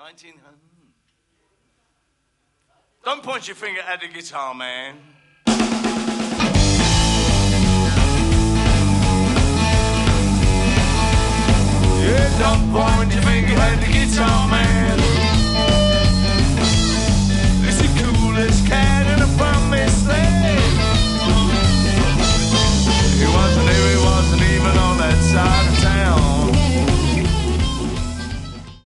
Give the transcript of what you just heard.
1900. Don't point your finger at the guitar man.